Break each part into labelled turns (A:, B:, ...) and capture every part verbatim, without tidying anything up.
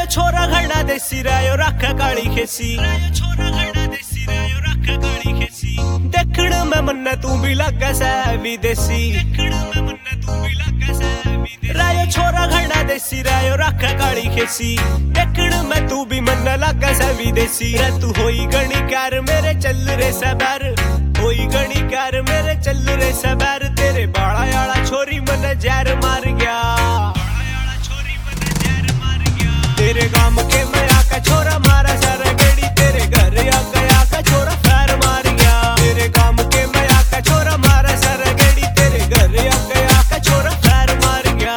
A: रायो छोरा घड़ा देसी रायो रख काली खेसी रायो छोरा घड़ा देसी रायो रख काली खेसी देखण में मन्ने तू भी लगे से विदेशी देखण में मन्ने तू भी लगे से विदेशी रायो छोरा घड़ा देसी रायो रख काली खेसी देखण में तू भी मन्ने लगे से विदेशी रे तू होई गणिकार मेरे चल रे सबर होई गणिकार मेरे चल रे सबर तेरे बाड़ा याला छोरी मने जहर मार गया तेरे गाम के मैं आका छोरा मारा सारा गेड़ी तेरे घर आ गया का छोरा फैर मार गया तेरे गाम के मैं आका छोरा मारा सारा गेड़ी तेरे घर आ गया का छोरा फैर मार गया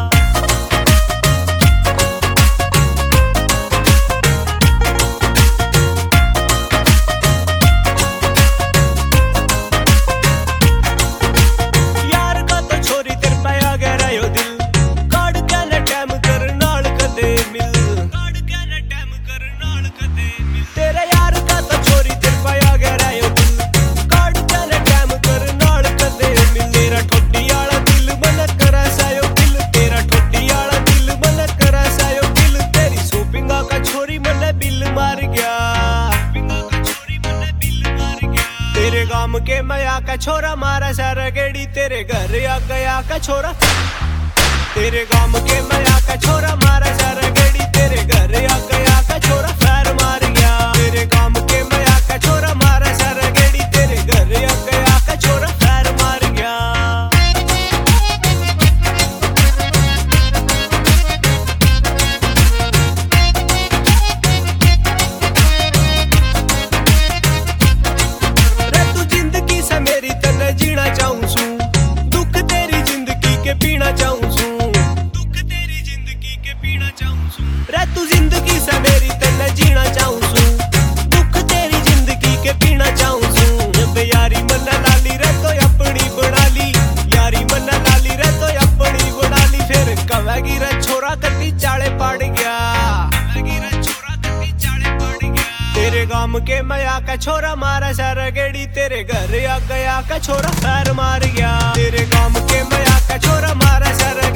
A: यार का तो छोरी तेरे पे आ गया रयो दिल काट के न टाइम कर नाल कदे मिल तेरे यार का तो छोरी तेरे पे आ गया रयो दिल काट के न टाइम कर नाल कदे मिल तेरा ठोडी वाला दिल मन करा सायो दिल तेरा ठोडी वाला दिल मन करा सायो दिल तेरी शॉपिंग का छोरी मन बिल मार गया शॉपिंग का छोरी मन बिल मार गया तेरे गाम के मया का छोरा मारा सारा गेड़ी तेरे घर आ गया का छोरा तेरे गाम के मया का छोरा मारा सारा गेड़ी तेरे घर आ गया का छोरा फैर मार गया तेरे गाम के मया का छोरा मारा सारा गेड़ी तेरे घर आ गया का छोरा फैर मार गया रे तू जिंदगी से मेरी तने जीना चाहूं सू दुख तेरी जिंदगी के पीना चाहूं सू रे तू जिंदगी से मेरी तन्ने जीना चाहूं सू दुख तेरी जिंदगी के पीना चाहूं सू जब यारी मन्ना लाली रे तो अपनी बना ली यारी मन्ना लाली रे तो अपनी बना ली फिर कवेगी रे छोरा कती चाले पड़ गया कवेगी रे छोरा कती चाले पड़ गया तेरे गाम के मया का छोरा मारा सारा गेड़ी तेरे घर आ गया का छोरा फैर मार गया तेरे गाम के मया का छोरा मारा सारा